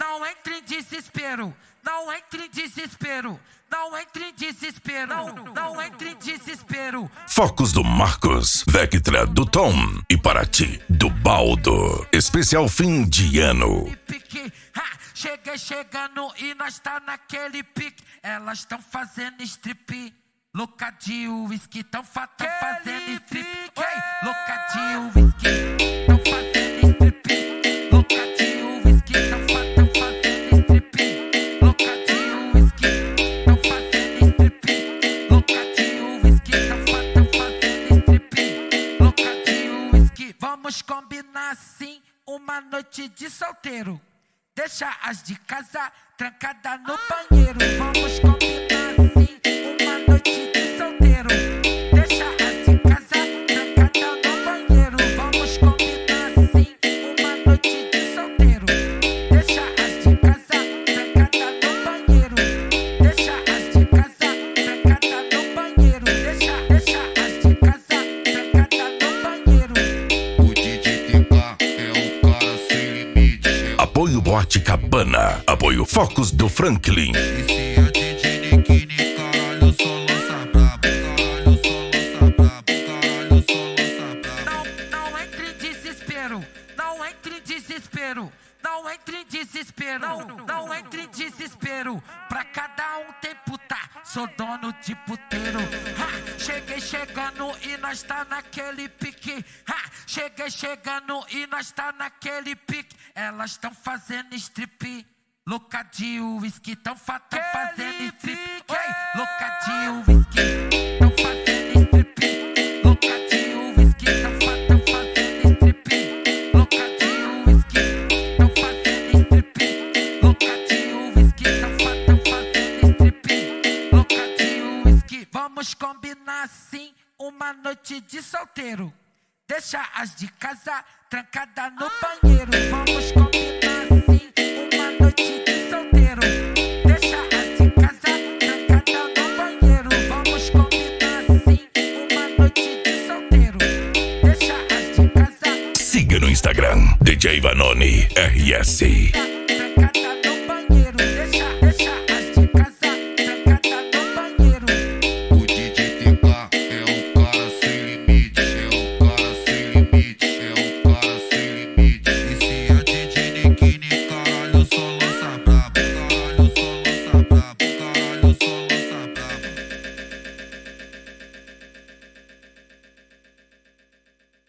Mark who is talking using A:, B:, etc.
A: Não entre em desespero, não entre em desespero, não entre em desespero, não entre em desespero.
B: Focos do Marcos, Vectra do Tom e Paraty do Baldo. Especial fim de ano.
A: Cheguei chegando e nós tá naquele pique. Elas tão fazendo strip. Louca de uísque, tão fazendo strip. Oi, louca de uísque, tão fazendo strip. Louca de uísque, tão fazendo strip. Louca de uísque, tão fazendo strip. Louca de uísque, tão fazendo strip. Louca de uísque, vamos combinar assim uma noite de solteiro. Deixa as de casa trancada no banheiro. Vamos combinar assim uma noite de solteiro. Deixa as de casa trancada no banheiro. Vamos combinar assim uma noite de solteiro. Deixa as de casa trancada no banheiro. Deixa as de casa trancada no banheiro. Deixa as de casa trancada no banheiro.
C: O DJ TK é um cara sem limite.
B: Apoio Boate Cabana. Apoio Focos do Franklin.
C: E se é DJ Nikini, caralho, só lança brabo. Caralho, só lança brabo. Caralho, só lança brabo.
A: Não entre em desespero, não entre em desespero, não entre em desespero, não entre em desespero. Pra cada um tem puta, sou dono de puteiro. Cheguei chegando e nós tá naquele pique. Cheguei chegando e nós tá naquele pique. Elas tão fazendo strip. Louca de uísque, tão fazendo strip. Oi, louca de uísque, tão fazendo strip. Louca de uísque, tão fazendo strip. Louca de uísque, tão fazendo strip. Louca de uísque, tão fazendo strip. Louca de uísque, vamos combinar assim uma noite de solteiro. Deixa as de casa trancada no banheiro. Vamos combinar assim uma noite de solteiro. Deixa as de casa trancada no banheiro. Vamos combinar assim uma noite de solteiro. Deixa as de casa.
B: Siga no Instagram DJ Vanoni RS.